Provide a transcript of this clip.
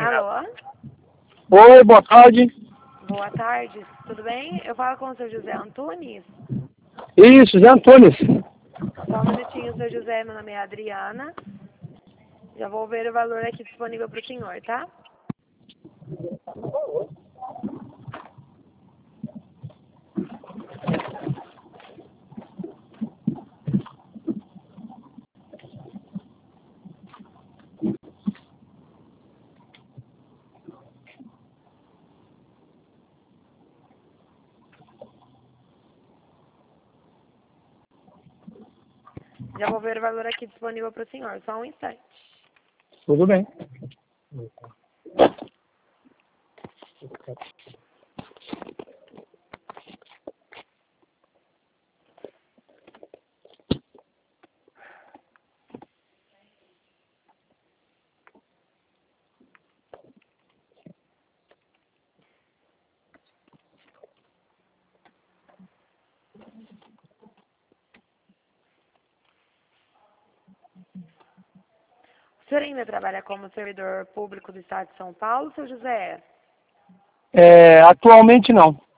Alô? Oi, boa tarde. Boa tarde, tudo bem? Eu falo com o seu José Antunes. Isso, Zé Antunes. Só um minutinho, seu José, meu nome é Adriana. Já vou ver o valor aqui disponível para o senhor, tá? Já vou ver o valor aqui disponível para o senhor, só um instante. Tudo bem. O senhor ainda trabalha como servidor público do Estado de São Paulo, seu José? Atualmente não.